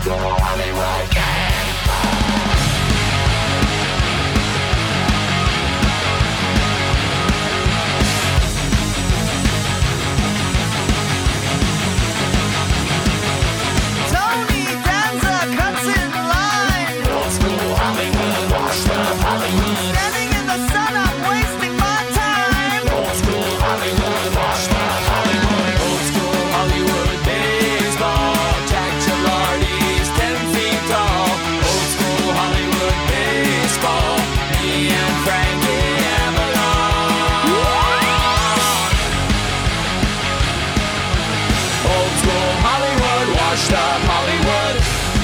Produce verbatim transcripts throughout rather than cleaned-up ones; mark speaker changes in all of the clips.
Speaker 1: Washed up Hollywood.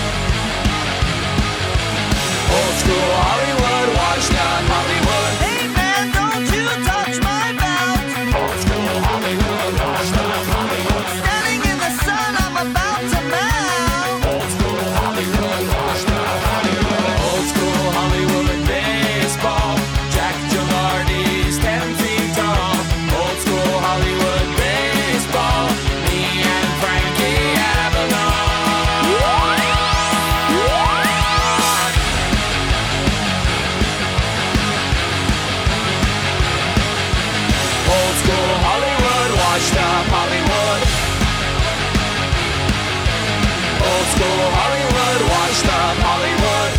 Speaker 1: Old school Hollywood, washed up Hollywood.
Speaker 2: Hey man, don't you touch my belt.
Speaker 1: Old school Hollywood, washed up Hollywood.
Speaker 2: Standing in the sun, I'm about to melt.
Speaker 1: Old school Hollywood, washed up Hollywood. Old school Hollywood baseball. Jack Gilardi's ten feet tall. Old school Hollywood baseball. Me and Frankie Avalon. Old school Hollywood, washed up Hollywood. Old school Hollywood, washed up Hollywood.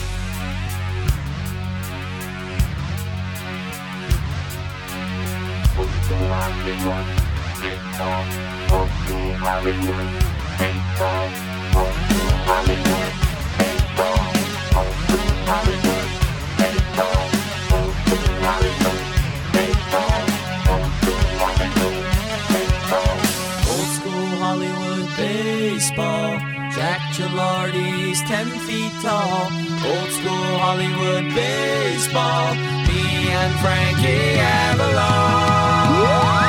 Speaker 3: Old school Hollywood, baseball. Old school Hollywood, baseball. Old school Hollywood, baseball. Old school Hollywood, baseball. Old school Hollywood, baseball. Old school Hollywood, baseball.
Speaker 1: Old school Hollywood baseball. Jack Gilardi's ten feet tall. Old school Hollywood baseball. Me and Frankie Avalon.